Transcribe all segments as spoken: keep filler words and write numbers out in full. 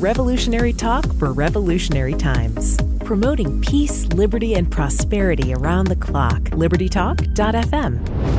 Revolutionary talk for revolutionary times. Promoting peace, liberty, and prosperity around the clock. liberty talk dot f m.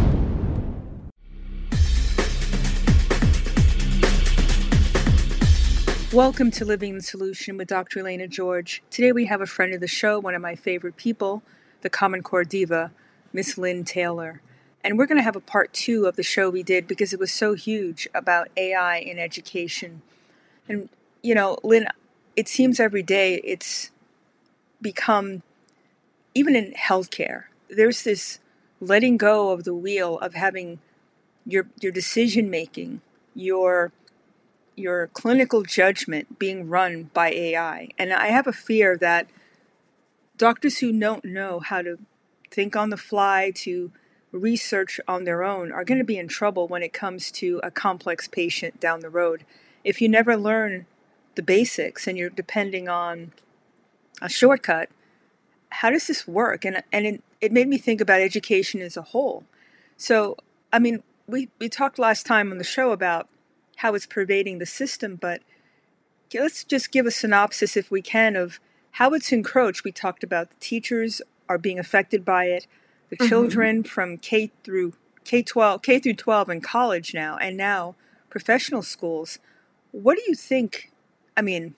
Welcome to Living the Solution with Doctor Elena George. Today we have a friend of the show, one of my favorite people, the Common Core diva, Miss Lynn Taylor. And we're going to have a part two of the show we did because it was so huge about A I in education. And, you know, Lynn, it seems every day it's become, even in healthcare, there's this letting go of the wheel of having your your decision making, your your clinical judgment being run by A I. And I have a fear that doctors who don't know how to think on the fly, to research on their own, are going to be in trouble when it comes to a complex patient down the road. If you never learn the basics and you're depending on a shortcut, how does this work? And and it, it made me think about education as a whole. So, I mean, we, we talked last time on the show about how it's pervading the system, but let's just give a synopsis, if we can, of how it's encroached. We talked about the teachers are being affected by it, the mm-hmm. children from K through K twelve, K through twelve in college now, and now professional schools. What do you think? I mean,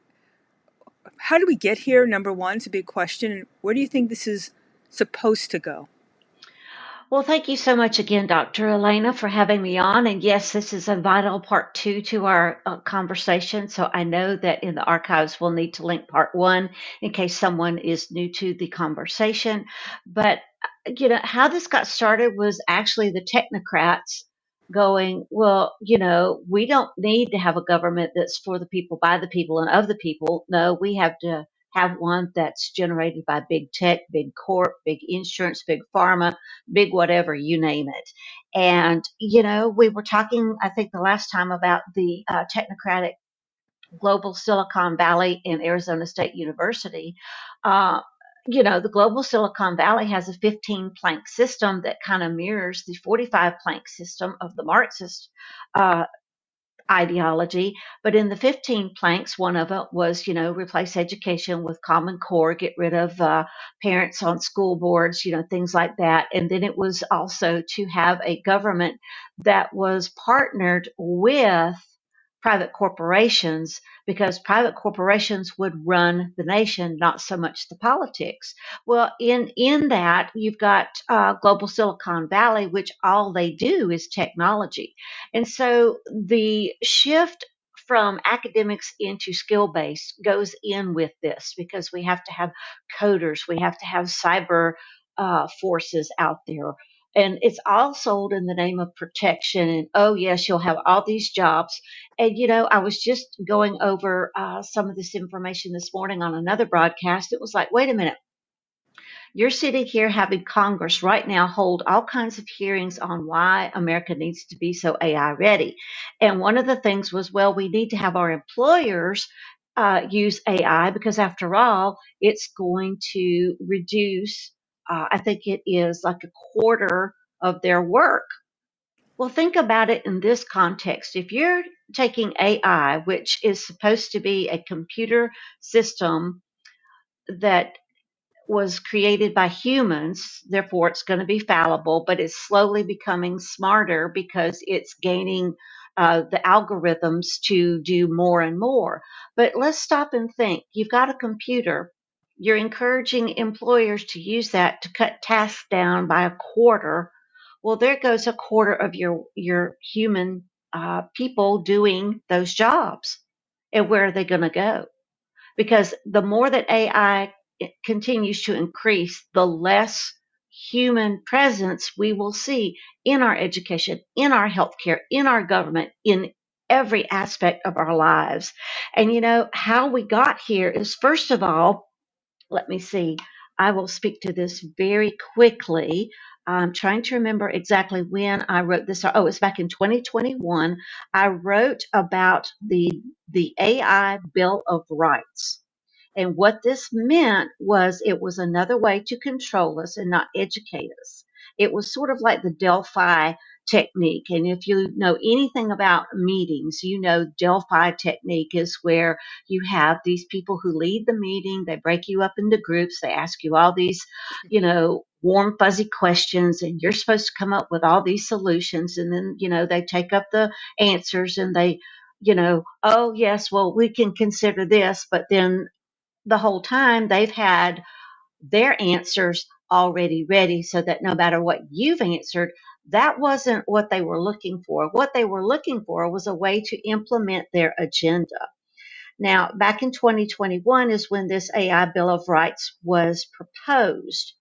how do we get here? Number one, it's a big question. Where do you think this is supposed to go? Well, thank you so much again, Doctor Elena, for having me on. And yes, this is a vital part two to our uh, conversation. So I know that in the archives, we'll need to link part one in case someone is new to the conversation. But, you know, how this got started was actually the technocrats going, well, you know, we don't need to have a government that's for the people, by the people, and of the people. No, we have to have one that's generated by big tech, big corp, big insurance, big pharma, big whatever, you name it. And, you know, we were talking, I think the last time, about the uh, technocratic global Silicon Valley and Arizona State University. Uh, you know, the global Silicon Valley has a fifteen plank system that kind of mirrors the forty-five plank system of the Marxist uh, ideology. But in the fifteen planks, one of it was, you know, replace education with Common Core, get rid of uh, parents on school boards, you know, things like that. And then it was also to have a government that was partnered with private corporations, because private corporations would run the nation, not so much the politics. Well, in in that, you've got uh, global Silicon Valley, which all they do is technology. And so the shift from academics into skill-based goes in with this, because we have to have coders, we have to have cyber uh, forces out there. And it's all sold in the name of protection. And, oh, yes, you'll have all these jobs. And, you know, I was just going over uh, some of this information this morning on another broadcast. It was like, wait a minute. You're sitting here having Congress right now hold all kinds of hearings on why America needs to be so A I ready. And one of the things was, well, we need to have our employers uh, use A I, because after all, it's going to reduce, uh, I think it is like a quarter of their work. Well, think about it in this context. If you're taking A I, which is supposed to be a computer system that was created by humans, therefore it's going to be fallible, but it's slowly becoming smarter because it's gaining uh, the algorithms to do more and more. But let's stop and think. You've got a computer. You're encouraging employers to use that to cut tasks down by a quarter. Well, there goes a quarter of your, your human uh, people doing those jobs. And where are they going to go? Because the more that A I continues to increase, the less human presence we will see in our education, in our healthcare, in our government, in every aspect of our lives. And you know, how we got here is, first of all, let me see, I will speak to this very quickly. I'm trying to remember exactly when I wrote this. Oh, it's back in twenty twenty-one. I wrote about the the A I Bill of Rights. And what this meant was, it was another way to control us and not educate us. It was sort of like the Delphi technique. And if you know anything about meetings, you know Delphi technique is where you have these people who lead the meeting. They break you up into groups. They ask you all these, you know, warm, fuzzy questions, and you're supposed to come up with all these solutions. And then, you know, they take up the answers and they, you know, oh, yes, well, we can consider this. But then the whole time they've had their answers already ready so that no matter what you've answered, that wasn't what they were looking for. What they were looking for was a way to implement their agenda. Now, back in twenty twenty-one is when this A I Bill of Rights was proposed.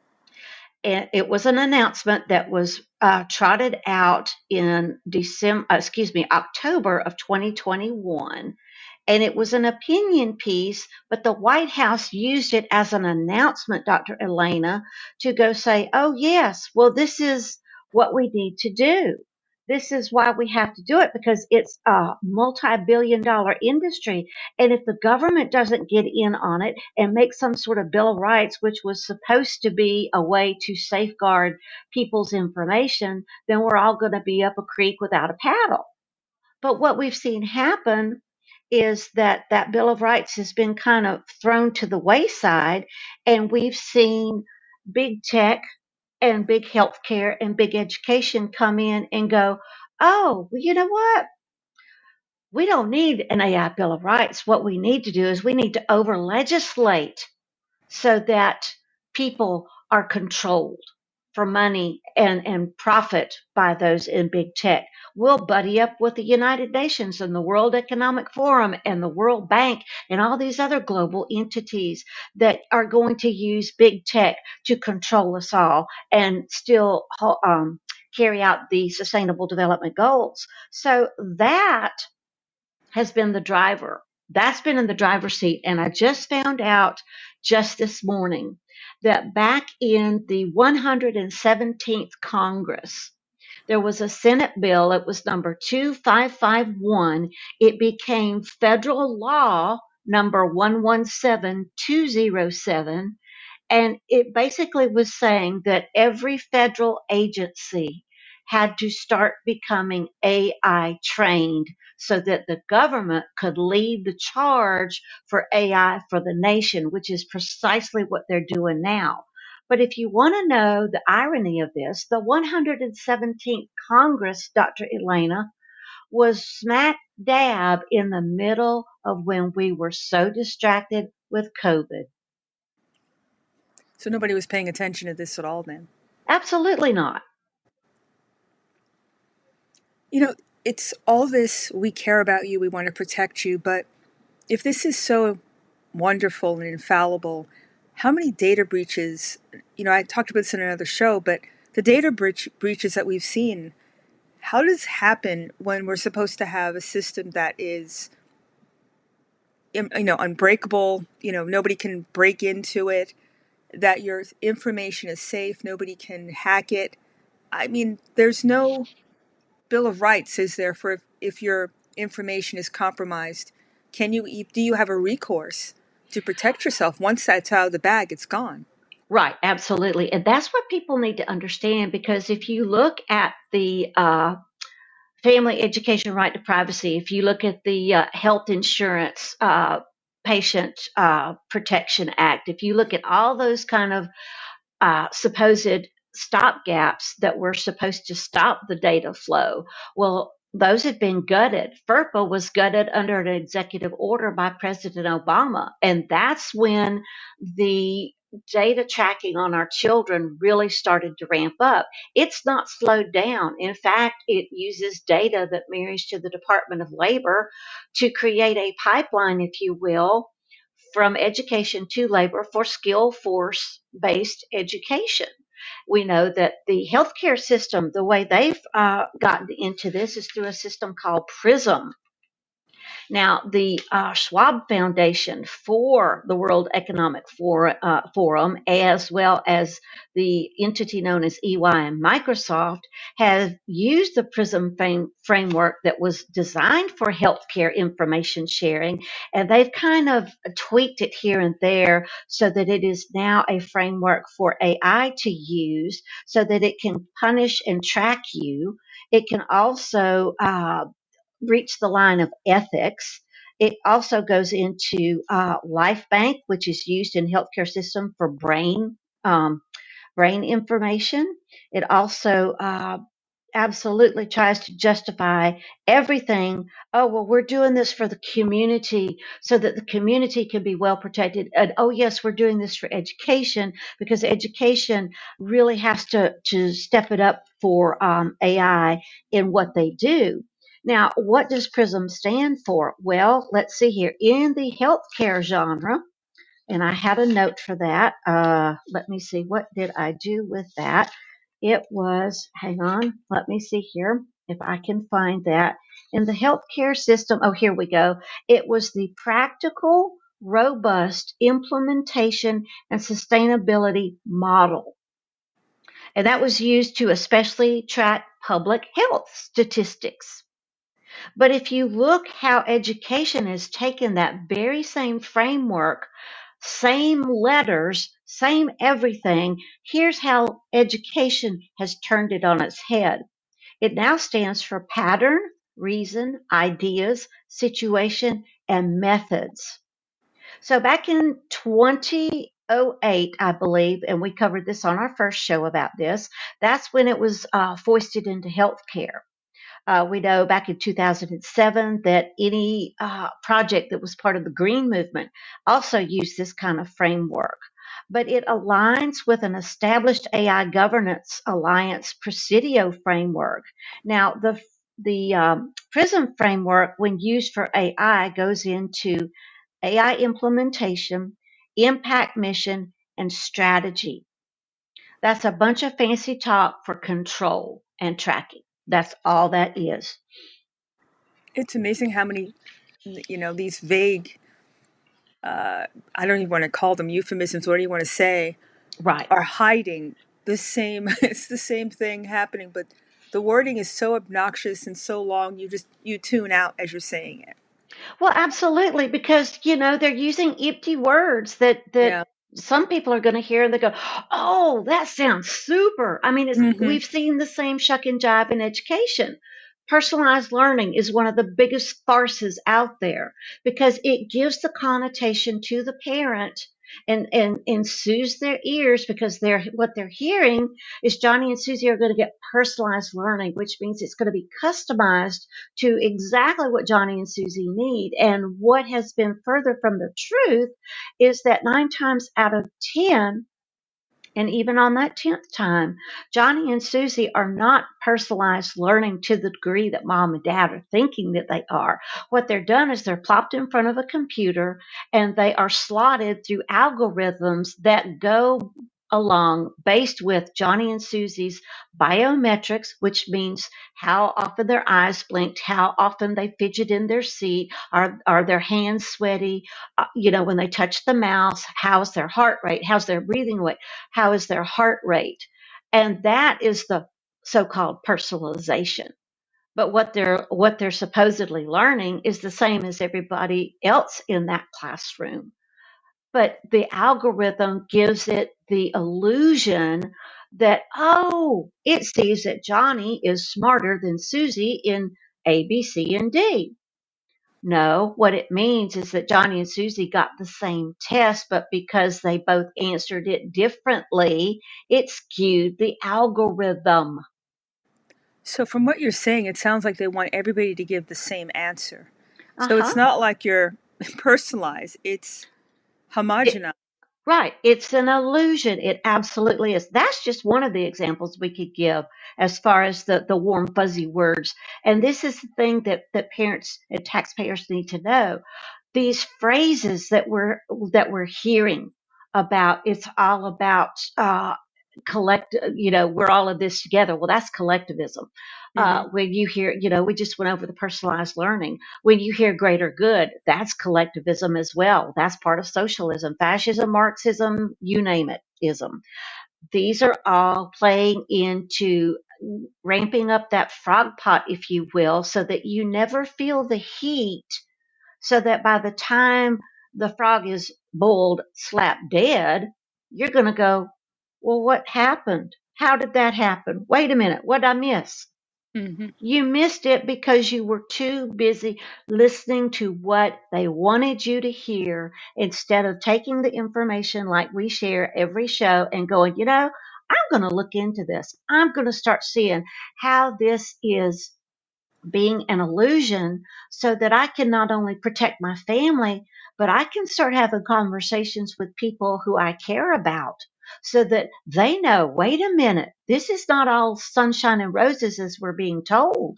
And it was an announcement that was uh, trotted out in December, uh, excuse me, October of twenty twenty-one. And it was an opinion piece, but the White House used it as an announcement, Doctor Elena, to go say, oh, yes, well, this is what we need to do. This is why we have to do it, because it's a multi-billion dollar industry. And if the government doesn't get in on it and make some sort of Bill of Rights, which was supposed to be a way to safeguard people's information, then we're all going to be up a creek without a paddle. But what we've seen happen is that that Bill of Rights has been kind of thrown to the wayside, and we've seen big tech and big healthcare and big education come in and go, oh, well, you know what? We don't need an A I Bill of Rights. What we need to do is we need to over legislate so that people are controlled for money and, and profit by those in big tech. We'll buddy up with the United Nations and the World Economic Forum and the World Bank and all these other global entities that are going to use big tech to control us all and still um, carry out the Sustainable Development Goals. So that has been the driver. That's been in the driver's seat. And I just found out just this morning that back in the one hundred seventeenth Congress, there was a Senate bill. It was number two five five one. It became federal law number one one seven two zero seven. And it basically was saying that every federal agency had to start becoming A I trained so that the government could lead the charge for A I for the nation, which is precisely what they're doing now. But if you want to know the irony of this, the one hundred seventeenth Congress, Doctor Elena, was smack dab in the middle of when we were so distracted with COVID. So nobody was paying attention to this at all then? Absolutely not. You know, it's all this, we care about you, we want to protect you, but if this is so wonderful and infallible, how many data breaches, you know, I talked about this in another show, but the data breach, breaches that we've seen, how does it happen when we're supposed to have a system that is, you know, unbreakable, you know, nobody can break into it, that your information is safe, nobody can hack it? I mean, there's no Bill of Rights, is there, for if, if your information is compromised? Can you, do you have a recourse to protect yourself? Once that's out of the bag, it's gone. Right, absolutely. And that's what people need to understand, because if you look at the uh, Family Education Right to Privacy, if you look at the uh, Health Insurance uh, Patient uh, Protection Act, if you look at all those kind of uh, supposed stopgaps that were supposed to stop the data flow, well, those had been gutted. FERPA was gutted under an executive order by President Obama. And that's when the data tracking on our children really started to ramp up. It's not slowed down. In fact, it uses data that marries to the Department of Labor to create a pipeline, if you will, from education to labor for skill force based education. We know that the healthcare system, the way they've uh, gotten into this is through a system called PRISM. Now, the uh, Schwab Foundation for the World Economic For- uh, Forum, as well as the entity known as E Y and Microsoft, have used the PRISM frame- framework that was designed for healthcare information sharing, and they've kind of tweaked it here and there so that it is now a framework for A I to use so that it can punish and track you. It can also uh, reach the line of ethics. It also goes into uh, LifeBank, which is used in healthcare system for brain um, brain information. It also uh, absolutely tries to justify everything. Oh, well, we're doing this for the community so that the community can be well protected. And oh, yes, we're doing this for education because education really has to, to step it up for um, A I in what they do. Now, what does PRISM stand for? Well, let's see here. In the healthcare genre, and I had a note for that. Uh, let me see. What did I do with that? It was, hang on, let me see here if I can find that. In the healthcare system, oh, here we go. It was the practical, robust implementation and sustainability model. And that was used to especially track public health statistics. But if you look how education has taken that very same framework, same letters, same everything, here's how education has turned it on its head. It now stands for pattern, reason, ideas, situation, and methods. So back in twenty oh eight, I believe, and we covered this on our first show about this, that's when it was uh, foisted into healthcare. Uh, we know back in two thousand seven that any uh, project that was part of the Green Movement also used this kind of framework. But it aligns with an established A I governance alliance Presidio framework. Now, the the um, PRISM framework, when used for A I, goes into A I implementation, impact mission, and strategy. That's a bunch of fancy talk for control and tracking. That's all that is. It's amazing how many, you know, these vague, uh, I don't even want to call them euphemisms, what do you want to say, Right. are hiding the same, it's the same thing happening, but the wording is so obnoxious and so long, you just, you tune out as you're saying it. Well, absolutely, because you know they're using empty words that that Yeah. some people are going to hear and they go, "Oh, that sounds super." I mean, it's, Mm-hmm. we've seen the same shuck and jive in education. Personalized learning is one of the biggest farces out there because it gives the connotation to the parent and and and soothes their ears because they're what they're hearing is Johnny and Susie are going to get personalized learning, which means it's going to be customized to exactly what Johnny and Susie need. And what has been further from the truth is that nine times out of ten, and even on that tenth time, Johnny and Susie are not personalized learning to the degree that mom and dad are thinking that they are. What they're done is they're plopped in front of a computer and they are slotted through algorithms that go along based with Johnny and Susie's biometrics, which means how often their eyes blinked, how often they fidget in their seat, are, are their hands sweaty, uh, you know, when they touch the mouse, how's their heart rate, how's their breathing rate, how is their heart rate? And that is the so-called personalization. But what they're what they're supposedly learning is the same as everybody else in that classroom. But the algorithm gives it the illusion that, oh, it sees that Johnny is smarter than Susie in A, B, C, and D. No, what it means is that Johnny and Susie got the same test, but because they both answered it differently, it skewed the algorithm. So from what you're saying, it sounds like they want everybody to give the same answer. Uh So it's huh. not like you're personalized, it's homogenized. Right. It's an illusion. It absolutely is. That's just one of the examples we could give as far as the, the warm, fuzzy words. And this is the thing that, that parents and taxpayers need to know. These phrases that we're that we're hearing about, it's all about uh, collect, you know, we're all in this together. Well, that's collectivism. Mm-hmm. Uh, when you hear, you know, we just went over the personalized learning. When you hear greater good, that's collectivism as well. That's part of socialism, fascism, Marxism, you name it, ism. These are all playing into ramping up that frog pot, if you will, so that you never feel the heat, so that by the time the frog is boiled, slap dead, you're going to go, well, what happened? How did that happen? Wait a minute. What did I miss? Mm-hmm. You missed it because you were too busy listening to what they wanted you to hear instead of taking the information like we share every show and going, you know, I'm going to look into this. I'm going to start seeing how this is being an illusion so that I can not only protect my family, but I can start having conversations with people who I care about so that they know, wait a minute, this is not all sunshine and roses as we're being told.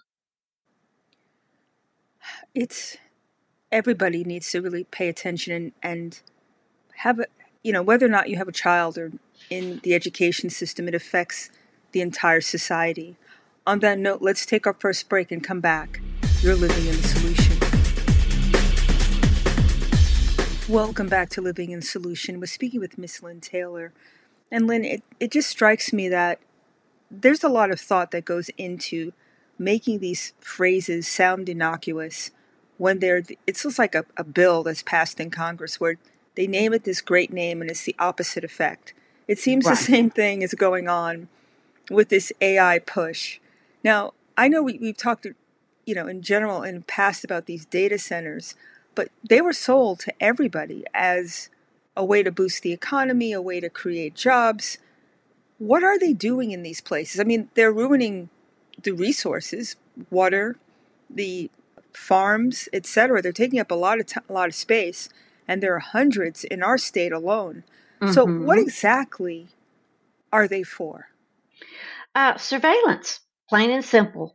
It's everybody needs to really pay attention and, and have a, you know, whether or not you have a child or in the education system, it affects the entire society. On that note, let's take our first break and come back. You're living in the solution. Welcome back to Living in Solution. We're speaking with Miss Lynn Taylor. And Lynn, it, it just strikes me that there's a lot of thought that goes into making these phrases sound innocuous when they're, it's just like a, a bill that's passed in Congress where they name it this great name and it's the opposite effect. It seems Right. the same thing is going on with this A I push. Now, I know we, we've talked, you know, in general in the past about these data centers, but they were sold to everybody as a way to boost the economy, a way to create jobs. What are they doing in these places? I mean, they're ruining the resources, water, the farms, et cetera. They're taking up a lot of t- a lot of space, and there are hundreds in our state alone. So, what Mm-hmm. exactly are they for? Uh, surveillance, plain and simple.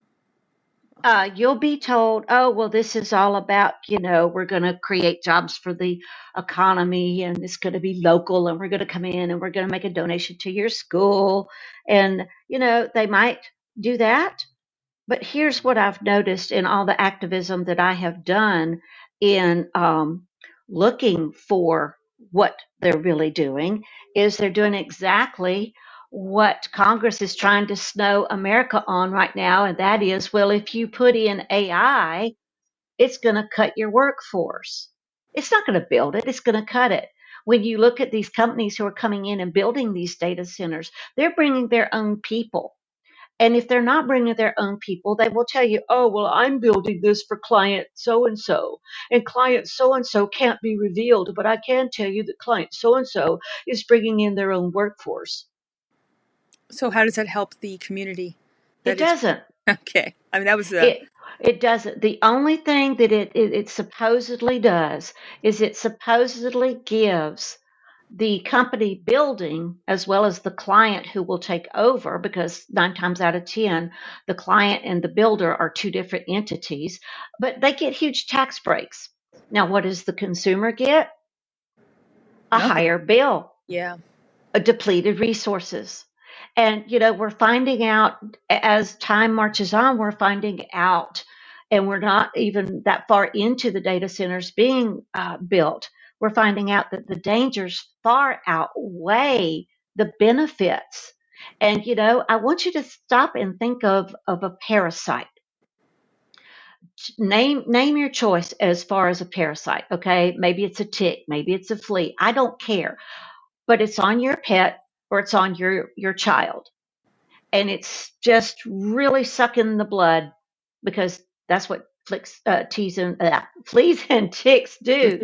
Uh, you'll be told, oh, well, this is all about, you know, we're going to create jobs for the economy and it's going to be local and we're going to come in and we're going to make a donation to your school. And, you know, they might do that. But here's what I've noticed in all the activism that I have done in um, looking for what they're really doing is they're doing exactly what Congress is trying to snow America on right now, and that is, well, if you put in A I, it's going to cut your workforce. It's not going to build it, it's going to cut it. When you look at these companies who are coming in and building these data centers, they're bringing their own people. And if they're not bringing their own people, they will tell you, oh, well, I'm building this for client so and so. And client so and so can't be revealed, but I can tell you that client so and so is bringing in their own workforce. So, how does that help the community? It That is doesn't. okay. I mean, that was the It it doesn't. The only thing that it, it, it supposedly does is it supposedly gives the company building as well as the client who will take over, because nine times out of ten the client and the builder are two different entities, but they get huge tax breaks. Now what does the consumer get? A nothing. higher bill, Yeah. a depleted resources. And you know, we're finding out as time marches on, we're finding out, and we're not even that far into the data centers being uh, built, we're finding out that the dangers far outweigh the benefits. And you know, I want you to stop and think of of a parasite. Name name your choice as far as a parasite. Okay, maybe it's a tick, maybe it's a flea, I don't care, but it's on your pet or it's on your your child, and it's just really sucking the blood, because that's what flicks, uh, teas and uh, fleas and ticks do.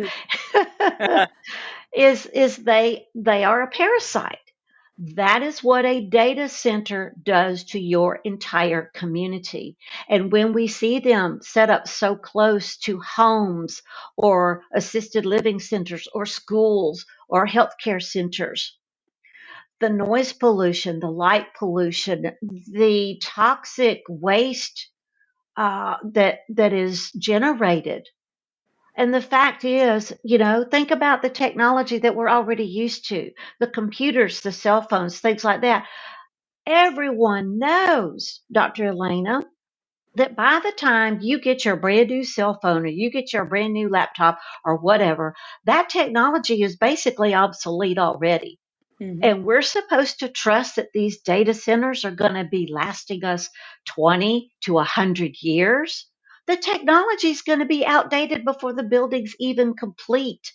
is is they they are a parasite. That is what a data center does to your entire community. And when we see them set up so close to homes or assisted living centers or schools or healthcare centers, the noise pollution, the light pollution, the toxic waste uh, that that is generated And the fact is, you know, think about the technology that we're already used to, the computers, the cell phones, things like that. Everyone knows, Doctor Elena, that by the time you get your brand new cell phone or you get your brand new laptop or whatever, that technology is basically obsolete already. Hmm. And we're supposed to trust that these data centers are going to be lasting us twenty to one hundred years. The technology is going to be outdated before the building's even complete.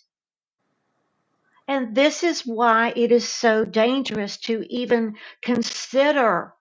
And this is why it is so dangerous to even consider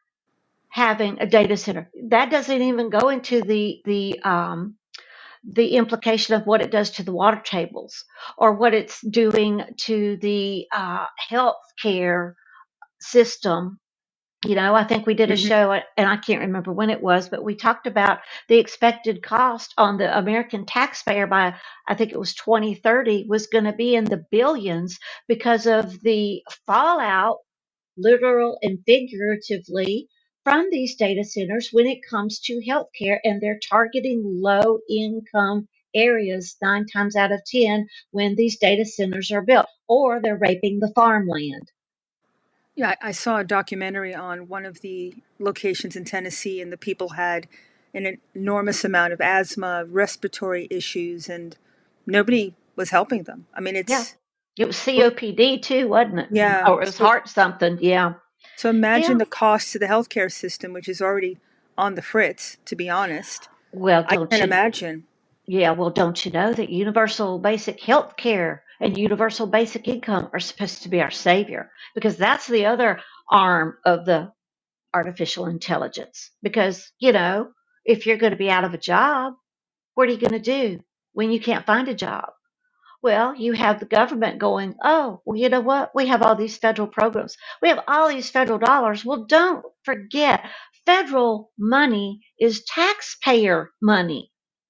having a data center. That doesn't even go into the the um, the implication of what it does to the water tables or what it's doing to the uh, health care system. You know, I think we did a Hmm. show, and I can't remember when it was, but we talked about the expected cost on the American taxpayer by, I think it was twenty thirty, was going to be in the billions because of the fallout, literal and figuratively, from these data centers when it comes to healthcare, and they're targeting low income areas nine times out of ten when these data centers are built, or they're raping the farmland. Yeah, I I saw a documentary on one of the locations in Tennessee, and the people had an enormous amount of asthma, respiratory issues, and nobody was helping them. I mean, Yeah. it's, It was C O P D too, wasn't it? yeah. Or it was So, heart something. Yeah. so imagine Yeah. the cost to the healthcare system, which is already on the fritz, to be honest. Well, I don't can't you? imagine. Yeah. Well, don't you know that universal basic health care and universal basic income are supposed to be our savior? Because that's the other arm of the artificial intelligence. Because, you know, if you're going to be out of a job, what are you going to do when you can't find a job? Well, you have the government going, oh, well, you know what? We have all these federal programs. We have all these federal dollars. Well, don't forget, federal money is taxpayer money.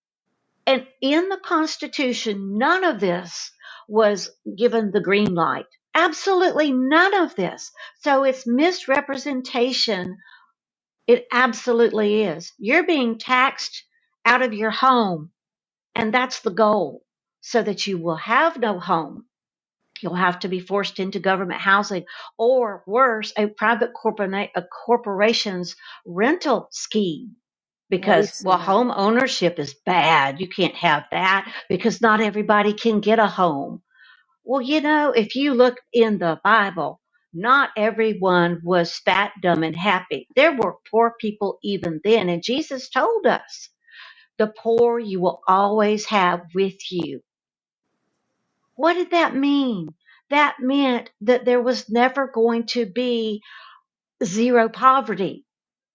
And in the Constitution, none of this was given the green light. Absolutely none of this. So it's misrepresentation. It absolutely is. You're being taxed out of your home, and that's the goal, so that you will have no home. You'll have to be forced into government housing, or worse, a private corpora- a corporation's rental scheme. Well, we've Because, well, seen that. home ownership is bad. You can't have that because not everybody can get a home. Well, you know, if you look in the Bible, not everyone was fat, dumb, and happy. There were poor people even then. And Jesus told us, the poor you will always have with you. What did that mean? That meant that there was never going to be zero poverty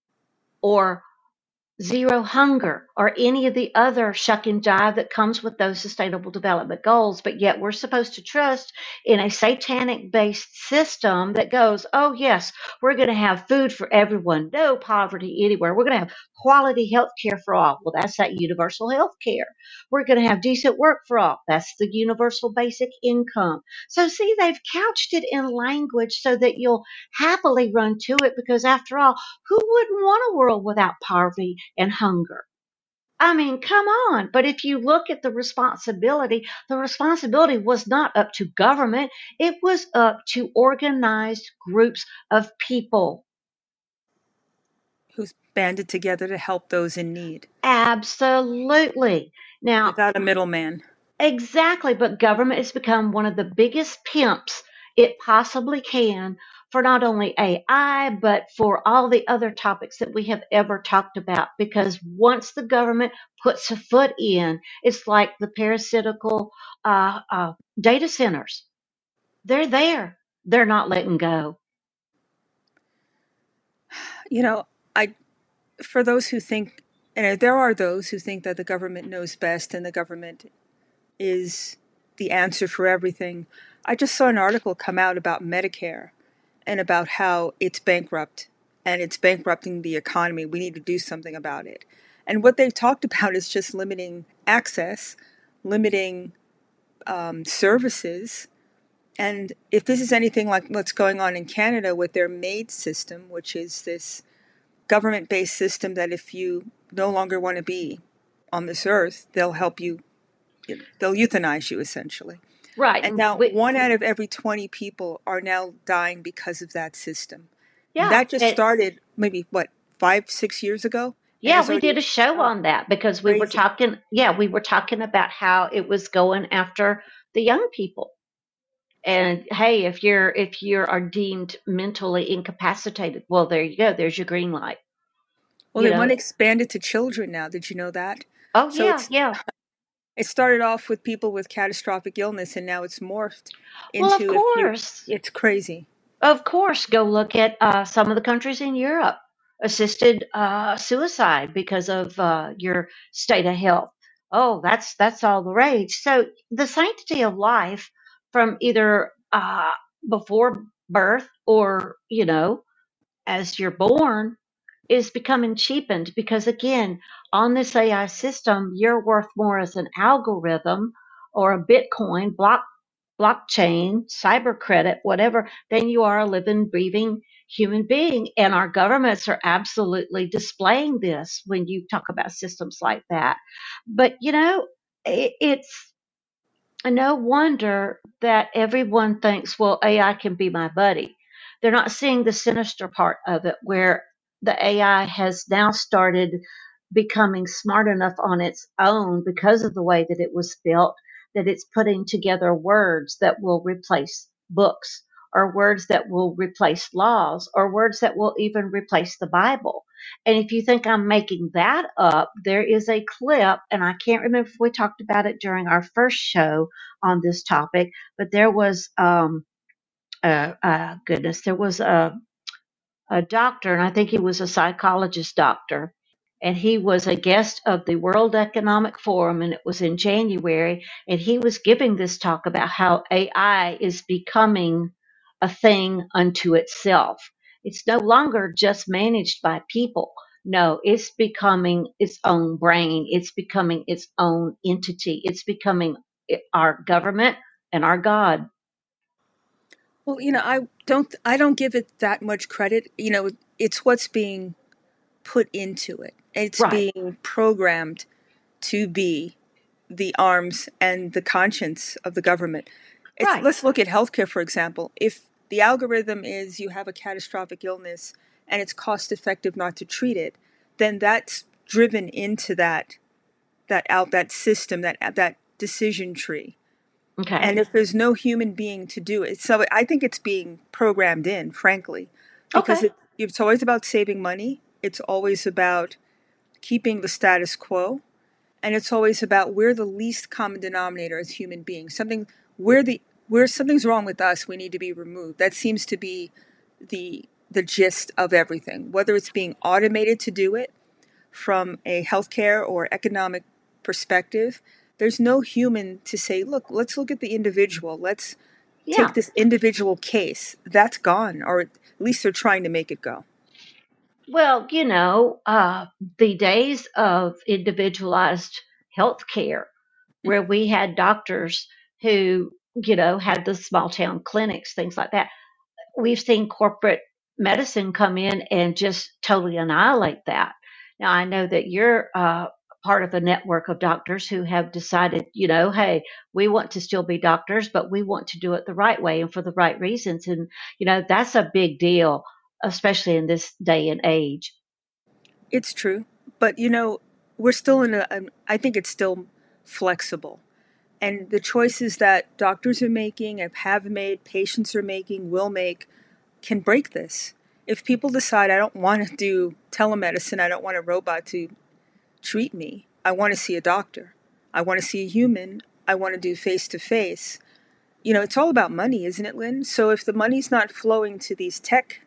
or zero hunger or any of the other shuck and jive that comes with those sustainable development goals. But yet we're supposed to trust in a satanic based system that goes, oh, yes, we're going to have food for everyone, no poverty anywhere. We're going to have quality health care for all. Well, that's that universal health care. We're going to have decent work for all. That's the universal basic income. So, see, they've couched it in language so that you'll happily run to it because, after all, who wouldn't want a world without poverty and hunger? I mean, come on. But if you look at the responsibility, the responsibility was not up to government. It was up to organized groups of people. Who's banded together to help those in need Absolutely. Now, without a middleman. exactly, but government has become one of the biggest pimps it possibly can for not only A I, but for all the other topics that we have ever talked about. Because once the government puts a foot in, it's like the parasitical uh, uh, data centers. They're there. They're not letting go. You know, I for those who think, and there are those who think that the government knows best and the government is the answer for everything. I just saw an article come out about Medicare and about how it's bankrupt and it's bankrupting the economy. We need to do something about it. And what they've talked about is just limiting access, limiting um, services. And if this is anything like what's going on in Canada with their MAID system, which is this government-based system that if you no longer want to be on this earth, they'll help you they'll euthanize you essentially. Right. And now We, one out of every twenty people are now dying because of that system. And yeah. that just It, started maybe, what, five, six years ago? And yeah, it's we did already a show uh, on that because we were crazy. talking, yeah, we were talking about how it was going after the young people. And hey, if you're if you are deemed mentally incapacitated, well, there you go. There's your green light. Well, You they want know. to expand it to children now. Did you know that? Oh So yeah, it's yeah. it started off with people with catastrophic illness, and now it's morphed Well, of into if you. course, It's crazy. of course. Go look at uh, some of the countries in Europe assisted uh, suicide because of uh, your state of health. Oh, that's that's all the rage. So the sanctity of life from either uh, before birth or you know as you're born is becoming cheapened because again on this A I system you're worth more as an algorithm or a Bitcoin block blockchain, cyber credit, whatever, than you are a living, breathing human being. And our governments are absolutely displaying this when you talk about systems like that. But, you know, it, it's no wonder that everyone thinks, well, A I can be my buddy. They're not seeing the sinister part of it where the A I has now started becoming smart enough on its own because of the way that it was built that it's putting together words that will replace books or words that will replace laws or words that will even replace the Bible. And if you think I'm making that up, there is a clip, and I can't remember if we talked about it during our first show on this topic, but there was, um, uh, uh, goodness, there was a, a doctor, and I think he was a psychologist doctor, and he was a guest of the World Economic Forum, and it was in January, and he was giving this talk about how A I is becoming a thing unto itself. It's no longer just managed by people. No, it's becoming its own brain. It's becoming its own entity. It's becoming our government and our God. Well, you know, I don't I don't give it that much credit. You know, it's what's being put into it. It's Right, being programmed to be the arms and the conscience of the government. It's, right. let's look at healthcare, for example. If the algorithm is you have a catastrophic illness and it's cost effective not to treat it, then that's driven into that that out that system, that that decision tree. Okay, And if there's no human being to do it, so I think it's being programmed in, frankly, because okay. it, it's always about saving money. It's always about keeping the status quo, and it's always about we're the least common denominator as human beings. Something we're the where something's wrong with us, we need to be removed. That seems to be the the gist of everything. Whether it's being automated to do it from a healthcare or economic perspective, there's no human to say, look, let's look at the individual. Let's take Yeah. this individual case. That's gone, or at least they're trying to make it go. Well, you know, uh, the days of individualized health care where we had doctors who, you know, had the small town clinics, things like that. We've seen corporate medicine come in and just totally annihilate that. Now, I know that you're uh, part of a network of doctors who have decided, you know, hey, we want to still be doctors, but we want to do it the right way and for the right reasons. And, you know, that's a big deal, especially in this day and age. It's true. But, you know, we're still in a, um, I think it's still flexible. And the choices that doctors are making, have made, patients are making, will make, can break this. If people decide, I don't want to do telemedicine, I don't want a robot to treat me, I want to see a doctor, I want to see a human, I want to do face to face. You know, it's all about money, isn't it, Lynn? So if the money's not flowing to these tech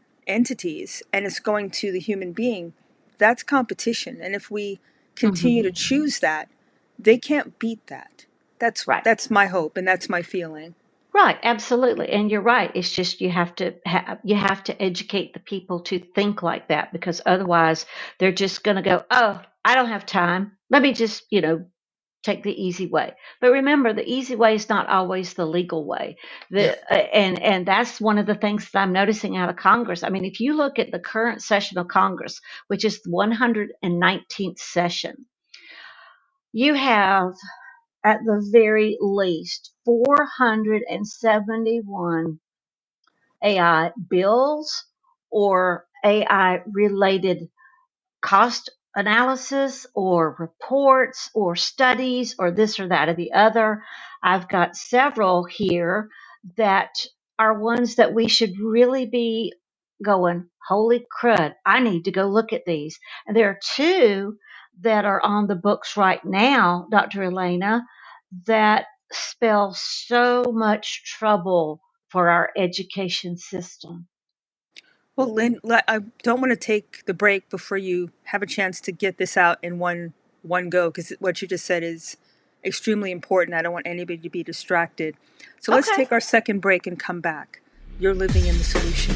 entities and it's going to the human being, that's competition. And if we continue Hmm. to choose that, they can't beat that. That's Right. that's my hope and that's my feeling. Right, absolutely, and you're right. It's just you have to ha- you have to educate the people to think like that because otherwise they're just going to go, "Oh, I don't have time. Let me just, you know, take the easy way." But remember, the easy way is not always the legal way. The uh, and and that's one of the things that I'm noticing out of Congress. I mean, if you look at the current session of Congress, which is the one hundred nineteenth session, you have at the very least four hundred seventy-one A I bills or A I related cost analysis or reports or studies or this or that or the other. I've got several here that are ones that we should really be going, holy crud, I need to go look at these. And there are two that are on the books right now, Doctor Elena, that spell so much trouble for our education system. Well, Lynn, I don't want to take the break before you have a chance to get this out in one one go, because what you just said is extremely important. I don't want anybody to be distracted. So let's Okay. take our second break and come back. You're living in the solution.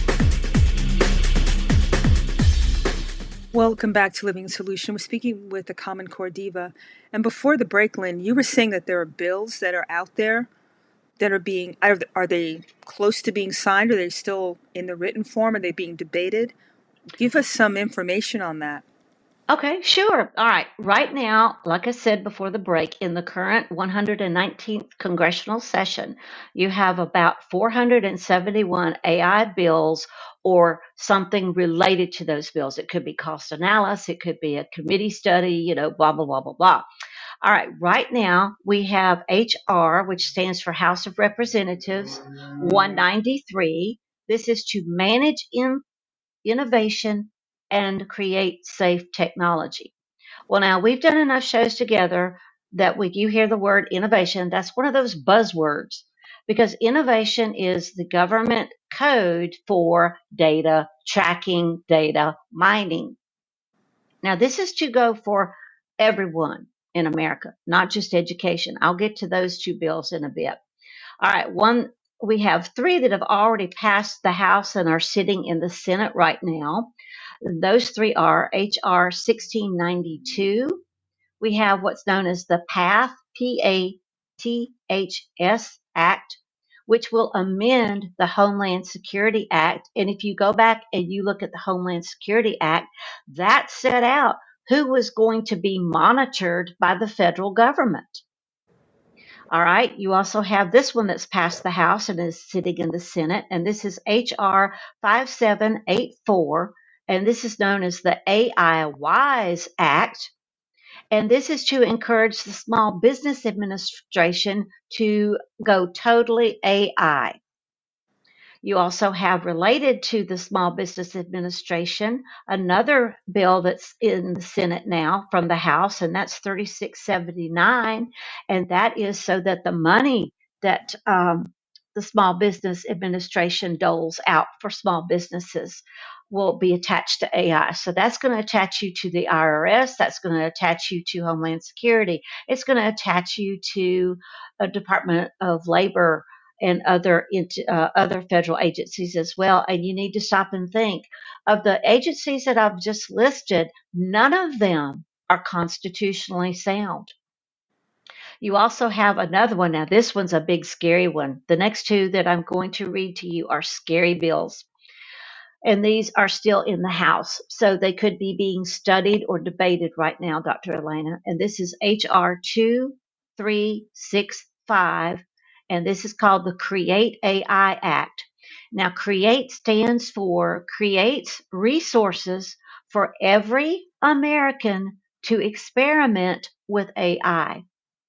Welcome back to Living Solution. We're speaking with the Common Core Diva. And before the break, Lynn, you were saying that there are bills that are out there that are being, are, are they close to being signed? Are they still in the written form? Are they being debated? Give us some information on that. Okay, sure. All right. Right now, like I said before the break, in the current one hundred nineteenth congressional session, you have about four hundred seventy-one A I bills or something related to those bills. It could be cost analysis, it could be a committee study, you know, blah, blah, blah, blah, blah. All right. Right now, we have H R, which stands for House of Representatives, one ninety-three. This is to manage in innovation and create safe technology. Well, now we've done enough shows together that when you hear the word innovation, that's one of those buzzwords because innovation is the government code for data tracking, data mining. Now, this is to go for everyone in America, not just education. I'll get to those two bills in a bit. All right, one we have three that have already passed the House and are sitting in the Senate right now. Those three are H R sixteen ninety-two. We have what's known as the PATH, P A T H S Act, which will amend the Homeland Security Act. And if you go back and you look at the Homeland Security Act, that set out who was going to be monitored by the federal government. All right. You also have this one that's passed the House and is sitting in the Senate, and this is H R fifty-seven eighty-four, and this is known as the A I WISE Act. And this is to encourage the Small Business Administration to go totally A I. You also have related to the Small Business Administration another bill that's in the Senate now from the House, and that's thirty-six seventy-nine. And that is so that the money that um, the Small Business Administration doles out for small businesses will be attached to A I. So that's going to attach you to the I R S. That's going to attach you to Homeland Security. It's going to attach you to a Department of Labor and other uh, other federal agencies as well. And you need to stop and think of the agencies that I've just listed. None of them are constitutionally sound. You also have another one. Now, this one's a big, scary one. The next two that I'm going to read to you are scary bills. And these are still in the House. So they could be being studied or debated right now, Doctor Elena. And this is H R two three six five. And this is called the Create A I Act. Now, CREATE stands for Creates Resources for Every American to Experiment with A I.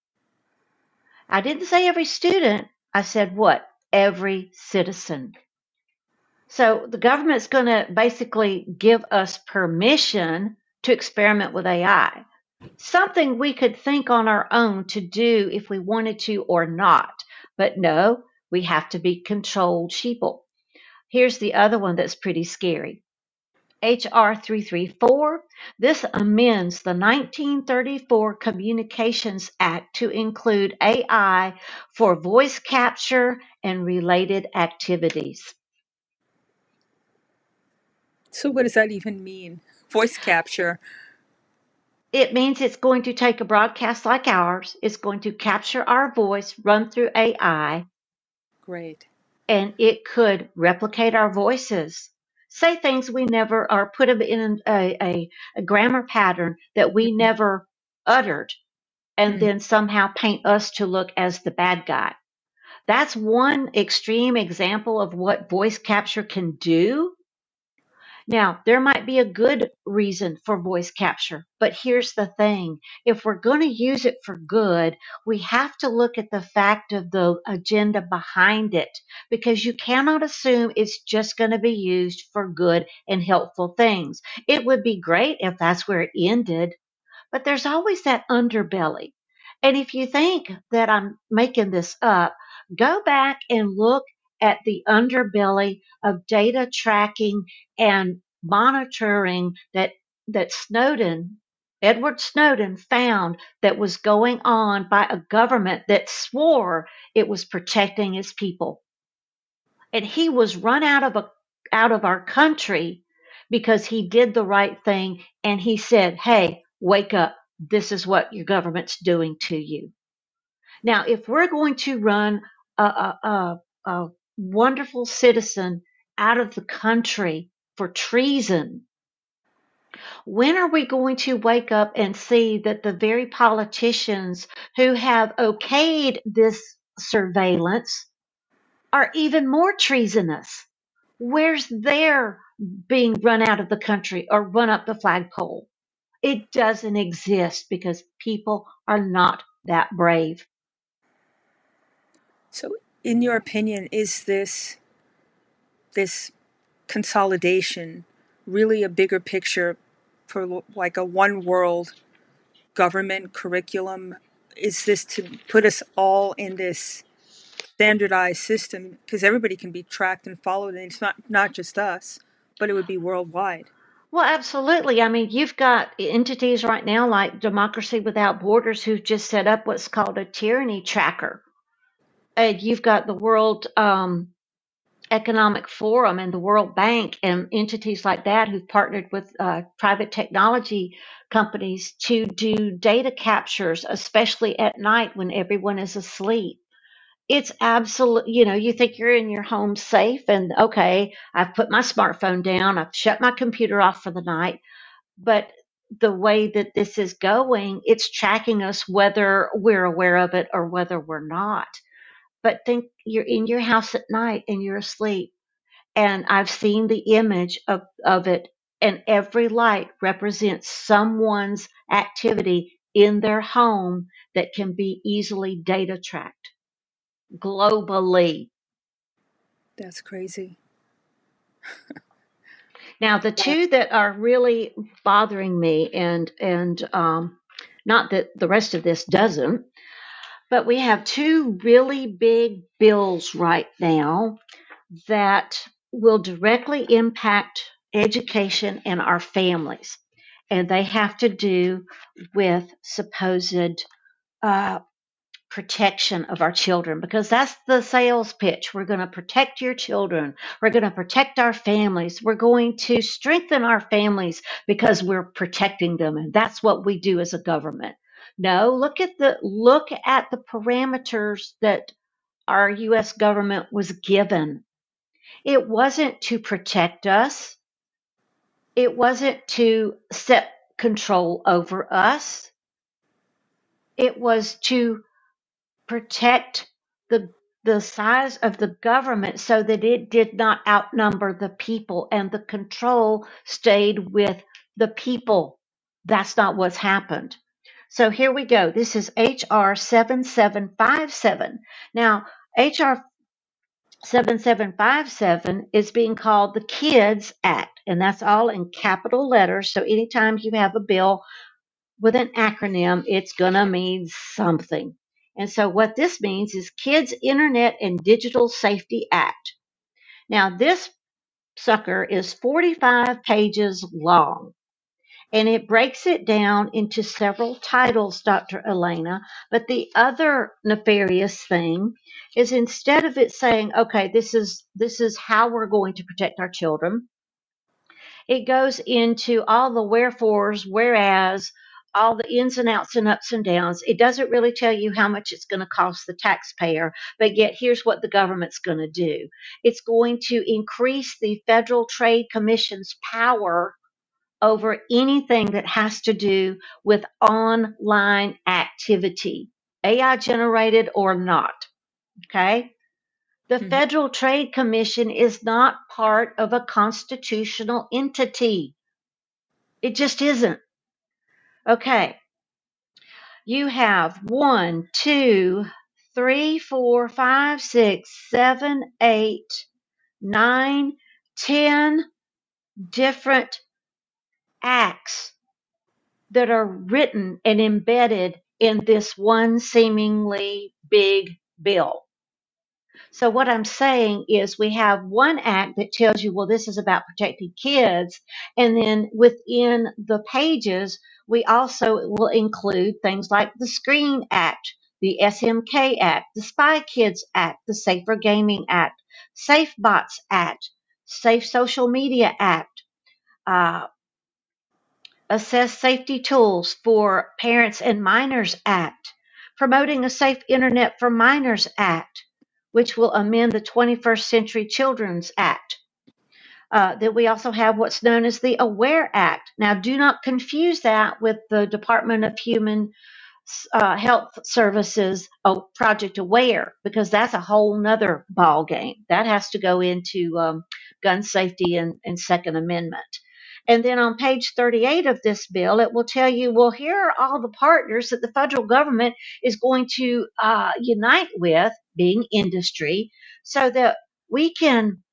I didn't say every student. I said what? Every citizen. So the government's going to basically give us permission to experiment with A I. Something we could think on our own to do if we wanted to or not. But no, we have to be controlled sheeple. Here's the other one that's pretty scary. H R three thirty-four. This amends the nineteen thirty-four Communications Act to include A I for voice capture and related activities. So what does that even mean? Voice capture. It means it's going to take a broadcast like ours. It's going to capture our voice, run through A I. Great. And it could replicate our voices, say things we never, or put them in a, a, a grammar pattern that we never uttered. and Mm. then somehow paint us to look as the bad guy. That's one extreme example of what voice capture can do. Now, there might be a good reason for voice capture, but here's the thing. If we're going to use it for good, we have to look at the fact of the agenda behind it, because you cannot assume it's just going to be used for good and helpful things. It would be great if that's where it ended, but there's always that underbelly. And if you think that I'm making this up, go back and look at the underbelly of data tracking and monitoring that that Snowden, Edward Snowden, found that was going on by a government that swore it was protecting its people. And he was run out of a out of our country because he did the right thing, and he said, "Hey, wake up. This is what your government's doing to you." Now, if we're going to run a, a, a, a wonderful citizen out of the country for treason, when are we going to wake up and see that the very politicians who have okayed this surveillance are even more treasonous? Where's their being run out of the country or run up the flagpole? It doesn't exist because people are not that brave. So, in your opinion, is this this consolidation really a bigger picture for like a one world government curriculum? Is this to put us all in this standardized system, because everybody can be tracked and followed, and it's not not just us, but it would be worldwide? Well, absolutely. I mean, you've got entities right now like Democracy Without Borders who've just set up what's called a tyranny tracker. And you've got the World um, Economic Forum and the World Bank and entities like that who've partnered with uh, private technology companies to do data captures, especially at night when everyone is asleep. It's absolute, you know, you think you're in your home safe and okay, I've put my smartphone down, I've shut my computer off for the night. But the way that this is going, it's tracking us whether we're aware of it or whether we're not. But think you're in your house at night and you're asleep. And I've seen the image of, of it, and every light represents someone's activity in their home that can be easily data tracked globally. That's crazy. Now, the two that are really bothering me, and and um, not that the rest of this doesn't, but we have two really big bills right now that will directly impact education and our families, and they have to do with supposed uh, protection of our children, because that's the sales pitch. We're going to protect your children. We're going to protect our families. We're going to strengthen our families because we're protecting them. And that's what we do as a government. No, look at the look at the parameters that our U S government was given. It wasn't to protect us. It wasn't to set control over us. It was to protect the the size of the government so that it did not outnumber the people and the control stayed with the people. That's not what's happened. So here we go. This is H R seven seven five seven. Now, H R seven seven five seven is being called the KIDS Act, and that's all in capital letters. So anytime you have a bill with an acronym, it's going to mean something. And so what this means is Kids Internet and Digital Safety Act. Now, this sucker is forty-five pages long, and it breaks it down into several titles, Doctor Elena. But the other nefarious thing is, instead of it saying, okay, this is this is how we're going to protect our children, it goes into all the wherefores, whereas, all the ins and outs and ups and downs. It doesn't really tell you how much it's going to cost the taxpayer, but yet here's what the government's going to do. It's going to increase the Federal Trade Commission's power over anything that has to do with online activity, A I generated or not. Okay? The Mhm. Federal Trade Commission is not part of a constitutional entity. It just isn't. Okay. You have one, two, three, four, five, six, seven, eight, nine, ten different acts that are written and embedded in this one seemingly big bill. So what I'm saying is we have one act that tells you, well, this is about protecting kids. And then within the pages, we also will include things like the Screen Act, the S M K Act, the Spy Kids Act, the Safer Gaming Act, Safe Bots Act, Safe Social Media Act, uh, Assess Safety Tools for Parents and Minors Act, Promoting a Safe Internet for Minors Act, which will amend the twenty-first Century Children's Act. Uh, then we also have what's known as the AWARE Act. Now, do not confuse that with the Department of Human uh, Health Services oh, Project AWARE, because that's a whole nother ball game. That has to go into um, gun safety and, and Second Amendment. And then on page thirty-eight of this bill, it will tell you, well, here are all the partners that the federal government is going to uh, unite with, being industry, so that we can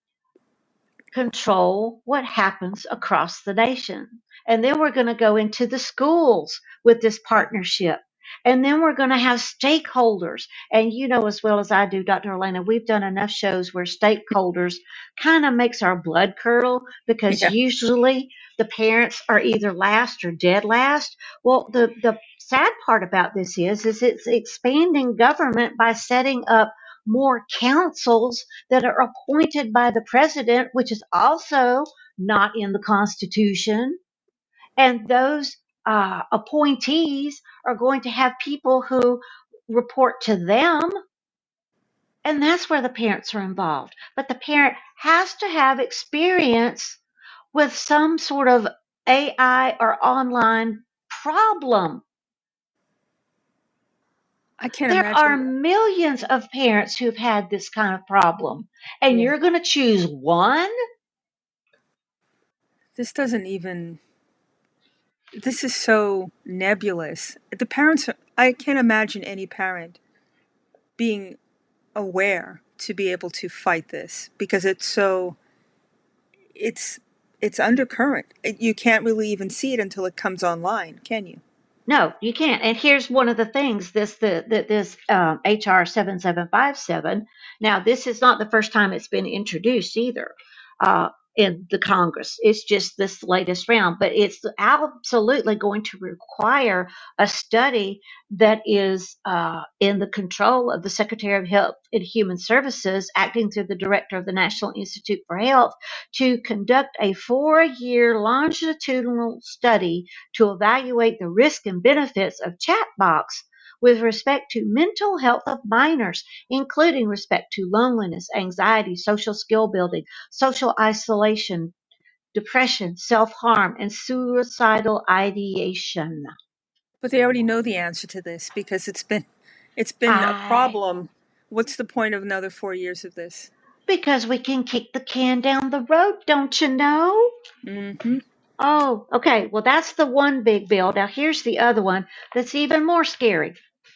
control what happens across the nation. And then we're going to go into the schools with this partnership. And then we're going to have stakeholders. And you know as well as I do, Doctor Elena, we've done enough shows where stakeholders kind of makes our blood curdle, because Yeah. usually the parents are either last or dead last. Well, the, the sad part about this is, is it's expanding government by setting up more councils that are appointed by the president, which is also not in the Constitution. And those uh, appointees are going to have people who report to them. And that's where the parents are involved. But the parent has to have experience with some sort of A I or online problem. I can't There are imagine. millions of parents who've had this kind of problem. And Yeah. you're going to choose one? This doesn't even. This is so nebulous. The parents. Are, I can't imagine any parent being aware to be able to fight this, because it's so. It's it's undercurrent. It, you can't really even see it until it comes online, can you? No, you can't. And here's one of the things: this the, the this um, H R seven seven five seven. Now, this is not the first time it's been introduced either uh, in the Congress. It's just this latest round, but it's absolutely going to require a study that is uh, in the control of the Secretary of Health and Human Services, acting through the Director of the National Institute for Health, to conduct a four-year longitudinal study to evaluate the risk and benefits of chatbots with respect to mental health of minors, including respect to loneliness, anxiety, social skill building, social isolation, depression, self-harm, and suicidal ideation. But they already know the answer to this, because it's been it's been a I problem. What's the point of another four years of this? Because we can kick the can down the road, don't you know? Mm-hmm. Oh, okay. Well, that's the one big bill. Now, here's the other one that's even more scary.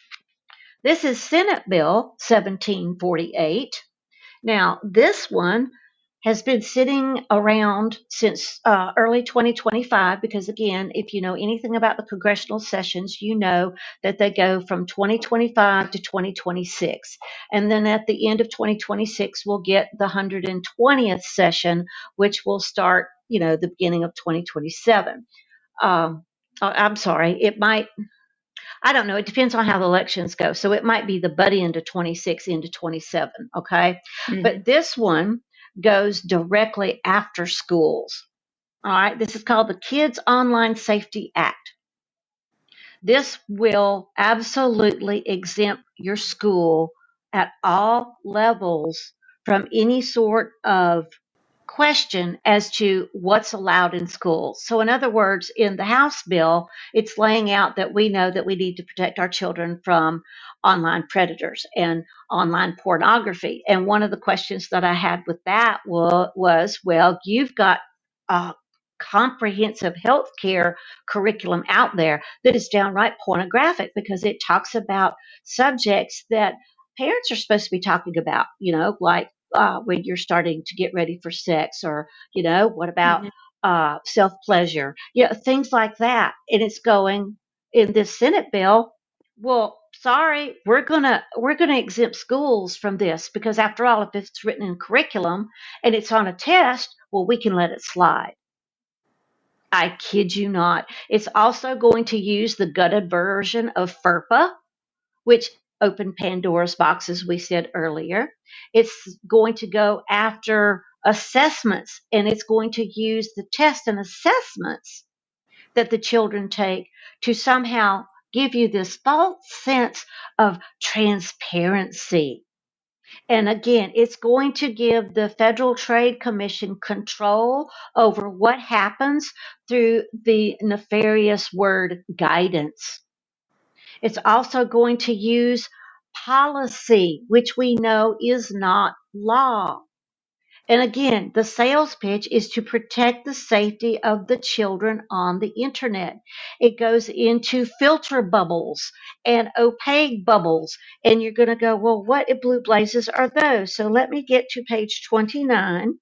This is Senate Bill seventeen forty-eight. Now, this one has been sitting around since uh, early twenty twenty-five, because, again, if you know anything about the congressional sessions, you know that they go from twenty twenty-five to twenty twenty-six. And then at the end of twenty twenty-six, we'll get the one hundred twentieth session, which will start, you know, the beginning of twenty twenty-seven. Um, I'm sorry, it might, I don't know. It depends on how the elections go. So it might be the butt end of twenty-six into twenty-seven. Okay. Mm-hmm. But this one goes directly after schools. All right. This is called the Kids Online Safety Act. This will absolutely exempt your school at all levels from any sort of question as to what's allowed in schools. So, in other words, in the House bill, it's laying out that we know that we need to protect our children from online predators and online pornography. And one of the questions that I had with that wa- was, well, you've got a comprehensive health care curriculum out there that is downright pornographic because it talks about subjects that parents are supposed to be talking about, you know, like uh, when you're starting to get ready for sex, or, you know, what about Mhm. uh, self pleasure, you know, things like that. And it's going in this Senate bill. Well, sorry, we're gonna we're gonna exempt schools from this because after all, if it's written in curriculum and it's on a test, well, we can let it slide. I kid you not. It's also going to use the gutted version of FERPA, which opened Pandora's box, as we said earlier. It's going to go after assessments, and it's going to use the tests and assessments that the children take to somehow give you this false sense of transparency. And again, it's going to give the Federal Trade Commission control over what happens through the nefarious word guidance. It's also going to use policy, which we know is not law. And again, the sales pitch is to protect the safety of the children on the internet. It goes into filter bubbles and opaque bubbles. And you're going to go, well, what blue blazes are those? So let me get to page twenty-nine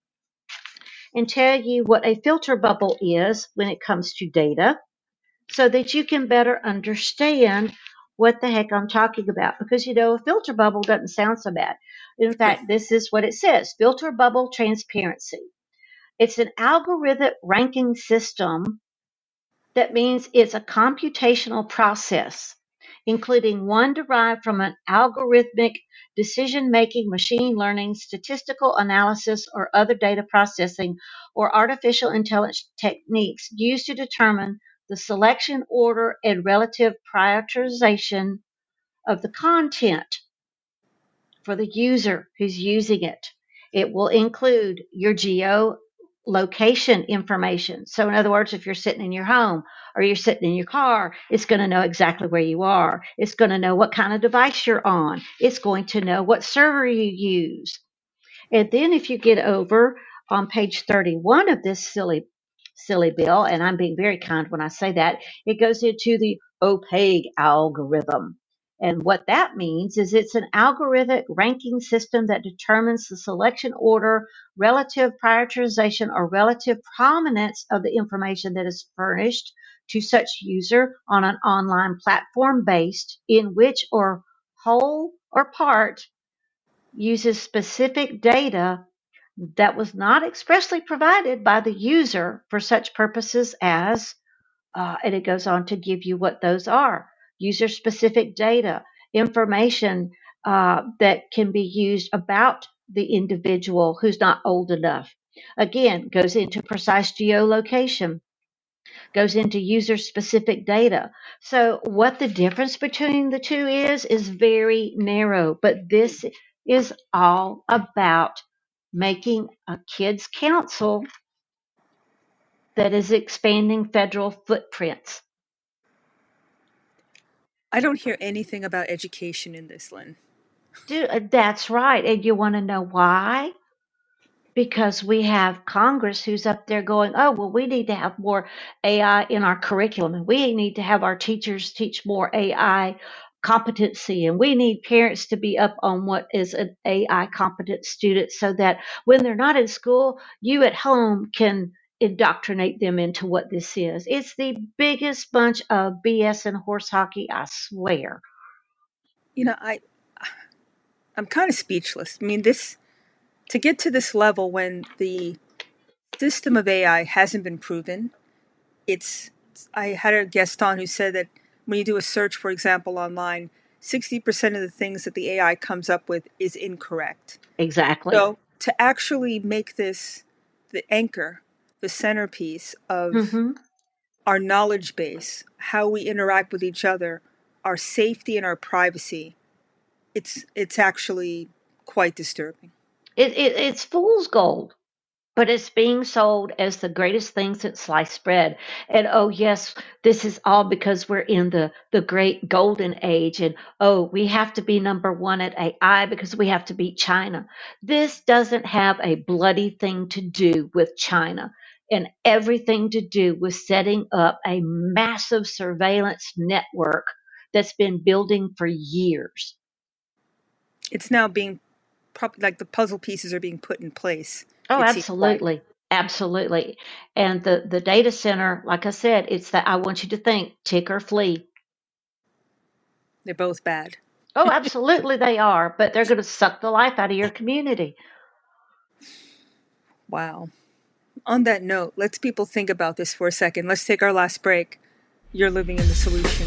and tell you what a filter bubble is when it comes to data, so that you can better understand what the heck I'm talking about. Because, you know, a filter bubble doesn't sound so bad. In fact, this is what it says: filter bubble transparency. It's an algorithmic ranking system. That means it's a computational process, including one derived from an algorithmic decision making, machine learning, statistical analysis, or other data processing or artificial intelligence techniques used to determine the selection order and relative prioritization of the content for the user who's using it. It will include your geolocation information. So, in other words, if you're sitting in your home or you're sitting in your car, it's going to know exactly where you are. It's going to know what kind of device you're on. It's going to know what server you use. And then if you get over on page thirty-one of this silly silly bill, and I'm being very kind when I say that, it goes into the opaque algorithm. And what that means is it's an algorithmic ranking system that determines the selection order, relative prioritization, or relative prominence of the information that is furnished to such user on an online platform based in which or whole or part uses specific data that was not expressly provided by the user for such purposes as, uh, and it goes on to give you what those are: user specific data, information uh, that can be used about the individual who's not old enough. Again, goes into precise geolocation, goes into user specific data. So what the difference between the two is, is very narrow, but this is all about making a kids council that is expanding federal footprints. I don't hear anything about education in this, Lynn. Dude, that's right. And you want to know why? Because we have Congress who's up there going, oh, well, we need to have more A I in our curriculum, and we need to have our teachers teach more A I competency, and we need parents to be up on what is an A I competent student so that when they're not in school, you at home can indoctrinate them into what this is. It's the biggest bunch of B S and horse hockey, I swear. You know, I I'm kind of speechless. I mean, this to get to this level when the system of A I hasn't been proven. It's I had a guest on who said that when you do a search, for example, online, sixty percent of the things that the A I comes up with is incorrect. Exactly. So to actually make this the anchor, the centerpiece of Mm-hmm. our knowledge base, how we interact with each other, our safety and our privacy, it's it's actually quite disturbing. It, it, it's fool's gold. but it's being sold as the greatest thing since sliced bread. And oh yes, this is all because we're in the the great golden age. And oh, we have to be number one at A I because we have to beat China. This doesn't have a bloody thing to do with China, and everything to do with setting up a massive surveillance network that's been building for years. It's now being probably like the puzzle pieces are being put in place. Oh, It seems like absolutely. Absolutely. And the, the data center, like I said, it's that I want you to think tick or flee. they're both bad. Oh, absolutely they are, but they're going to suck the life out of your community. Wow. On that note, let's people think about this for a second. Let's take our last break. You're living in the solution.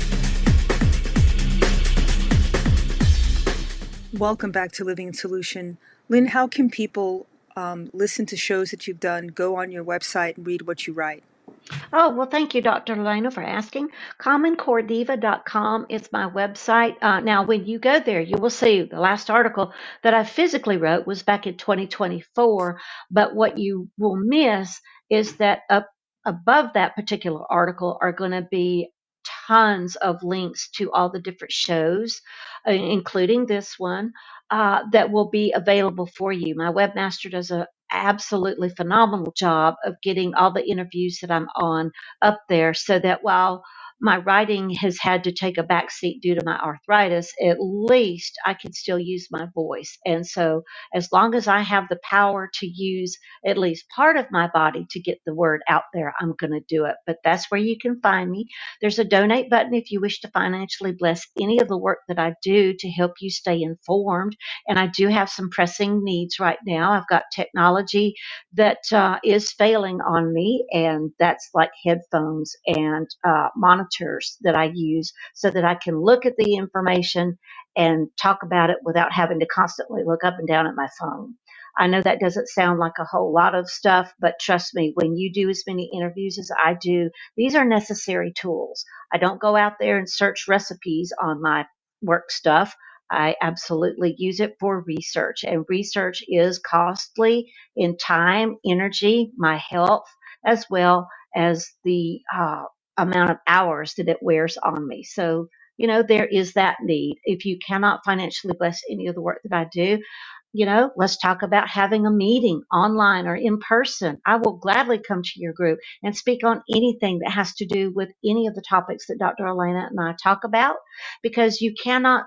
Welcome back to Living in Solution. Lynn, how can people um, listen to shows that you've done, go on your website and read what you write? Oh, well, thank you, Doctor Elena, for asking. common core diva dot com is my website. Uh, now, when you go there, you will see the last article that I physically wrote was back in twenty twenty-four. But what you will miss is that up above that particular article are going to be tons of links to all the different shows, uh, including this one, uh, that will be available for you. My webmaster does a absolutely phenomenal job of getting all the interviews that I'm on up there so that while my writing has had to take a back seat due to my arthritis, at least I can still use my voice. And so as long as I have the power to use at least part of my body to get the word out there, I'm going to do it. But that's where you can find me. There's a donate button if you wish to financially bless any of the work that I do to help you stay informed. And I do have some pressing needs right now. I've got technology that uh, is failing on me, and that's like headphones and uh, monitors that I use so that I can look at the information and talk about it without having to constantly look up and down at my phone. I know that doesn't sound like a whole lot of stuff, but trust me, when you do as many interviews as I do, these are necessary tools. I don't go out there and search recipes on my work stuff. I absolutely use it for research, and research is costly in time, energy, my health, as well as the uh, amount of hours that it wears on me. So, you know, there is that need. If you cannot financially bless any of the work that I do, you know, let's talk about having a meeting online or in person. I will gladly come to your group and speak on anything that has to do with any of the topics that Doctor Elena and I talk about, because you cannot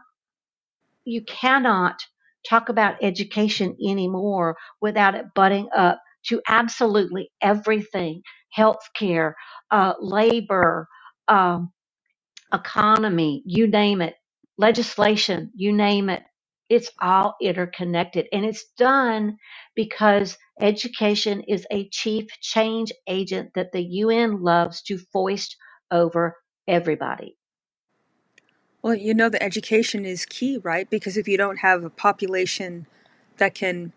you cannot talk about education anymore without it butting up to absolutely everything: healthcare, uh, labor, um, economy, you name it, legislation, you name it. It's all interconnected. And it's done because education is a chief change agent that the U N loves to foist over everybody. Well, you know, the education is key, right? Because if you don't have a population that can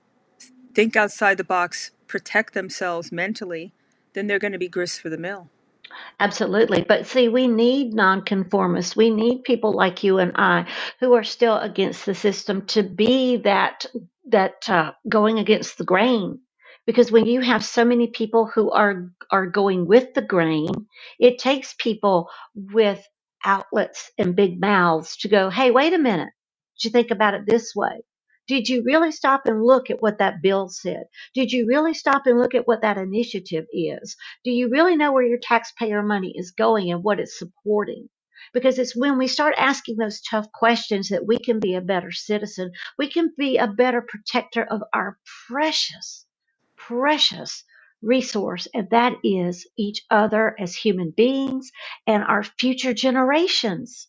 think outside the box, protect themselves mentally, then they're going to be grist for the mill. Absolutely. But see, we need nonconformists. We need people like you and I who are still against the system to be that that uh, going against the grain. Because when you have so many people who are are going with the grain, it takes people with outlets and big mouths to go, "Hey, wait a minute. Did you think about it this way? Did you really stop and look at what that bill said? Did you really stop and look at what that initiative is? Do you really know where your taxpayer money is going and what it's supporting?" Because it's when we start asking those tough questions that we can be a better citizen. We can be a better protector of our precious, precious resource, and that is each other as human beings and our future generations.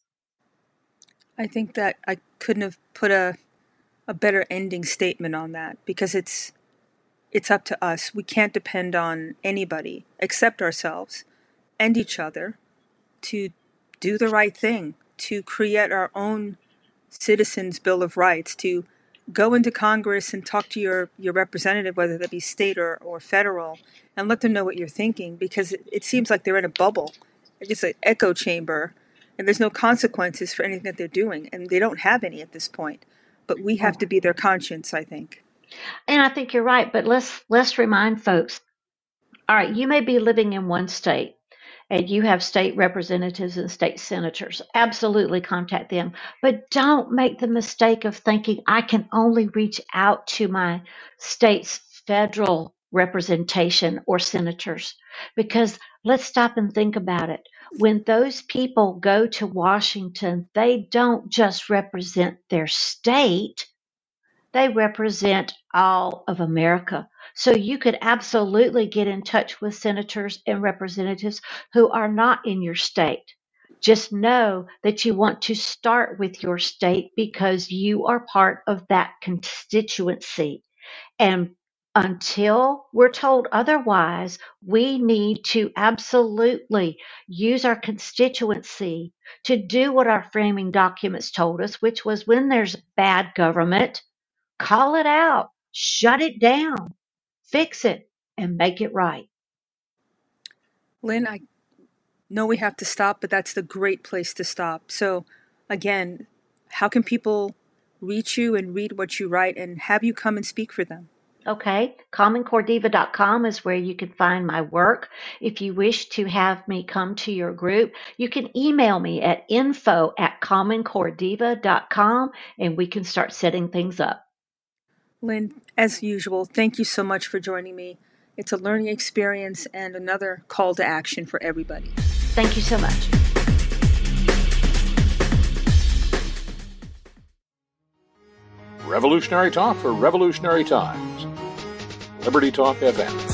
I think that I couldn't have put a, a better ending statement on that, because it's it's up to us. We can't depend on anybody except ourselves and each other to do the right thing, to create our own citizens' Bill of Rights, to go into Congress and talk to your, your representative, whether that be state or, or federal, and let them know what you're thinking, because it, it seems like they're in a bubble. It's just an echo chamber, and there's no consequences for anything that they're doing, and they don't have any at this point. But we have to be their conscience, I think. And I think you're right, but let's let's remind folks. All right, you may be living in one state and you have state representatives and state senators. Absolutely contact them. But don't make the mistake of thinking I can only reach out to my state's federal representation or senators. Because let's stop and think about it. When those people go to Washington, they don't just represent their state, they represent all of America. So you could absolutely get in touch with senators and representatives who are not in your state. Just know that you want to start with your state because you are part of that constituency. And until we're told otherwise, we need to absolutely use our constituency to do what our framing documents told us, which was when there's bad government, call it out, shut it down, fix it, and make it right. Lynn, I know we have to stop, but that's the great place to stop. So, again, how can people reach you and read what you write and have you come and speak for them? Okay, common core diva dot com is where you can find my work. If you wish to have me come to your group, you can email me at info at common core diva dot com and we can start setting things up. Lynn, as usual, thank you so much for joining me. It's a learning experience and another call to action for everybody. Thank you so much. Revolutionary Talk for Revolutionary Times. Liberty Talk F M.